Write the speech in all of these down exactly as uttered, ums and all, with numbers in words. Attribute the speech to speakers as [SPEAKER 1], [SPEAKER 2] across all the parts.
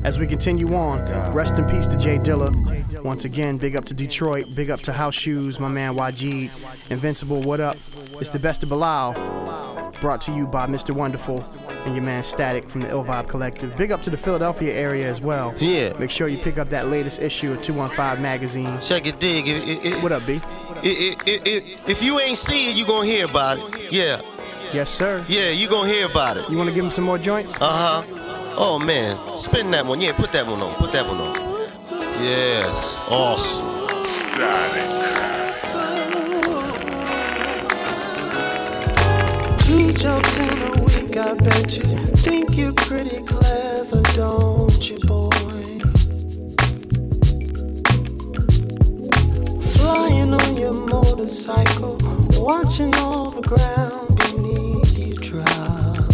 [SPEAKER 1] As we continue on, rest in peace to Jay Dilla. Once again, big up to Detroit, big up to House Shoes, my man Wajid. Invincible, what up? It's the best of Bilal. Brought to you by Mister Wonderful and your man Static from the Ill Vibe Collective. Big up to the Philadelphia area as well.
[SPEAKER 2] Yeah.
[SPEAKER 1] Make sure you pick up that latest issue of two one five magazine.
[SPEAKER 2] Check it, dig. It, it, it,
[SPEAKER 1] what up, B?
[SPEAKER 2] It, it, it, it, if you ain't see it, you gonna hear about it. Yeah.
[SPEAKER 1] Yes, sir.
[SPEAKER 2] Yeah, you gonna hear about it.
[SPEAKER 1] You wanna give him some more joints?
[SPEAKER 2] Uh-huh. Oh, man. Spin that one. Yeah, put that one on. Put that one on. Yes. Awesome.
[SPEAKER 3] Two jokes in a week, I bet you think you're pretty clever, don't you, boy? Flying on your motorcycle, watching all the ground beneath you drop.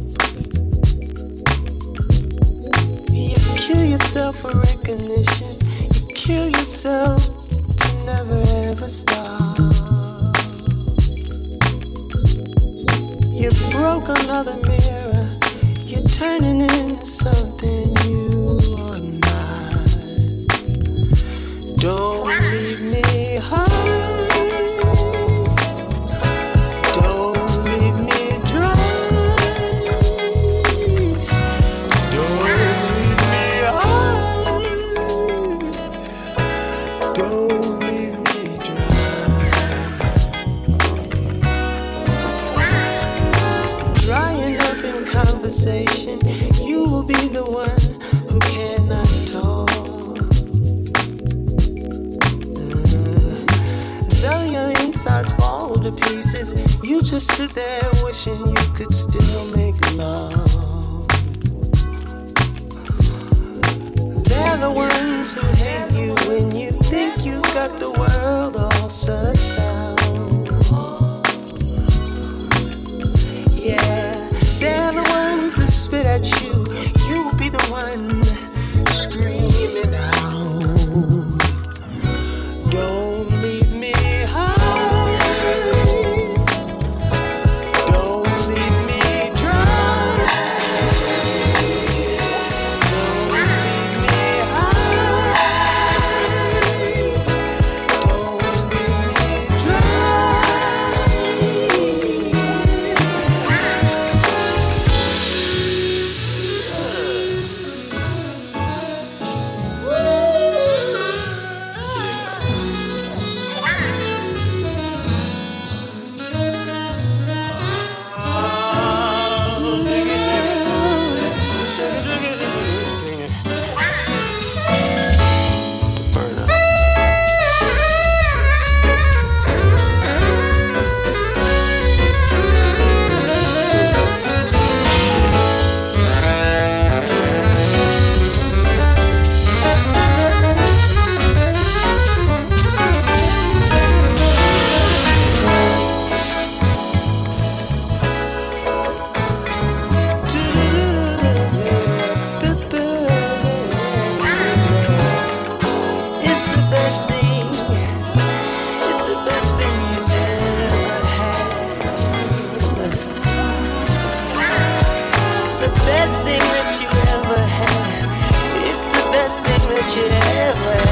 [SPEAKER 3] You kill yourself for recognition, you kill yourself to never ever stop. You broke another mirror, you're turning into something you are not. Don't leave me high, don't leave me dry, don't leave me high, don't leave me drying up in conversation, you will be the one who cannot talk. Mm. Though your insides fall to pieces, you just sit there wishing you could still make love. They're the ones who hate you when you think you got the world all sussed out. Yeah, they're the ones who spit at you. You will be the one screaming out. Don't leave me high, don't leave me dry, don't leave me high, don't leave me that you ever